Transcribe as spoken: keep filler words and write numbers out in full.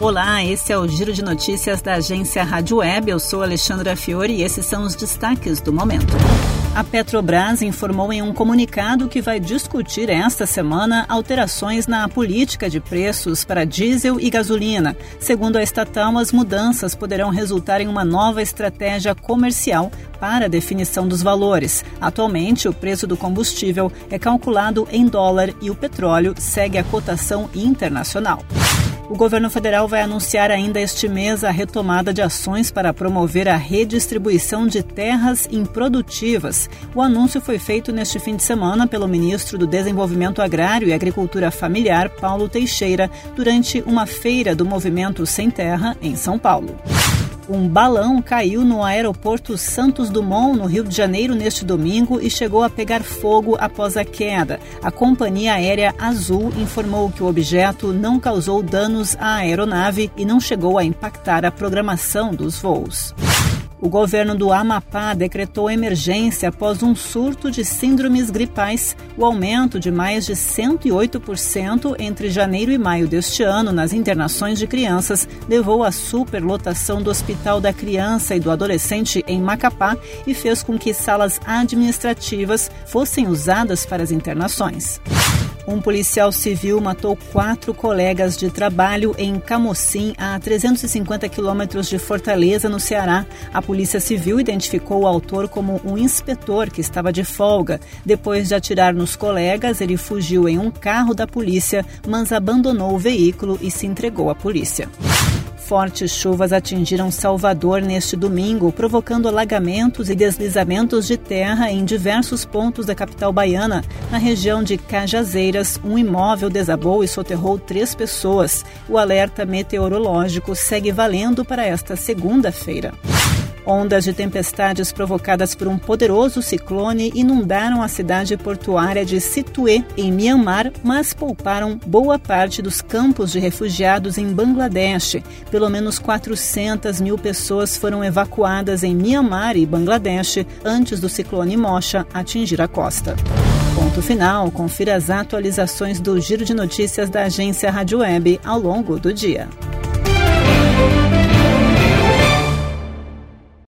Olá, esse é o Giro de Notícias da agência Rádio Web. Eu sou Alexandra Fiori e esses são os destaques do momento. A Petrobras informou em um comunicado que vai discutir esta semana alterações na política de preços para diesel e gasolina. Segundo a estatal, as mudanças poderão resultar em uma nova estratégia comercial para a definição dos valores. Atualmente, o preço do combustível é calculado em dólar e o petróleo segue a cotação internacional. O governo federal vai anunciar ainda este mês a retomada de ações para promover a redistribuição de terras improdutivas. O anúncio foi feito neste fim de semana pelo ministro do Desenvolvimento Agrário e Agricultura Familiar, Paulo Teixeira, durante uma feira do Movimento Sem Terra, em São Paulo. Um balão caiu no aeroporto Santos Dumont, no Rio de Janeiro, neste domingo e chegou a pegar fogo após a queda. A companhia aérea Azul informou que o objeto não causou danos à aeronave e não chegou a impactar a programação dos voos. O governo do Amapá decretou emergência após um surto de síndromes gripais. O aumento de mais de cento e oito por cento entre janeiro e maio deste ano nas internações de crianças levou à superlotação do Hospital da Criança e do Adolescente em Macapá e fez com que salas administrativas fossem usadas para as internações. Um policial civil matou quatro colegas de trabalho em Camocim, a trezentos e cinquenta quilômetros de Fortaleza, no Ceará. A Polícia Civil identificou o autor como um inspetor que estava de folga. Depois de atirar nos colegas, ele fugiu em um carro da polícia, mas abandonou o veículo e se entregou à polícia. Fortes chuvas atingiram Salvador neste domingo, provocando alagamentos e deslizamentos de terra em diversos pontos da capital baiana. Na região de Cajazeiras, um imóvel desabou e soterrou três pessoas. O alerta meteorológico segue valendo para esta segunda-feira. Ondas de tempestades provocadas por um poderoso ciclone inundaram a cidade portuária de Situé, em Mianmar, mas pouparam boa parte dos campos de refugiados em Bangladesh. Pelo menos quatrocentas mil pessoas foram evacuadas em Mianmar e Bangladesh antes do ciclone Mocha atingir a costa. Ponto final. Confira as atualizações do Giro de Notícias da agência Rádio Web ao longo do dia.